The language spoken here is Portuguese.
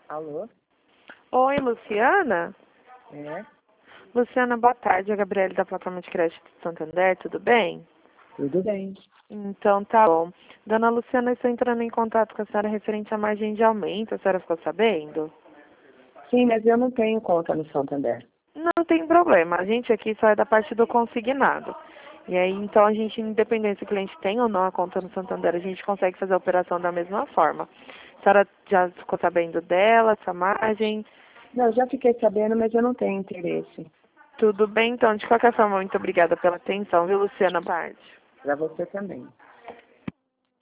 Alô? Oi, Luciana? É? Luciana, boa tarde. É a Gabriele da plataforma de crédito do Santander, tudo bem? Tudo bem. Então tá bom. Dona Luciana, eu estou entrando em contato com a senhora referente à margem de aumento. A senhora ficou sabendo? Sim, mas eu não tenho conta no Santander. Não tem problema. A gente aqui só é da parte do consignado. E aí, então, a gente, independente se o cliente tem ou não a conta no Santander, a gente consegue fazer a operação da mesma forma. A senhora já ficou sabendo dela, essa margem? Não, eu já fiquei sabendo, mas eu não tenho interesse. Tudo bem, então, de qualquer forma, muito obrigada pela atenção, viu, Luciana? Boa tarde. Para você também.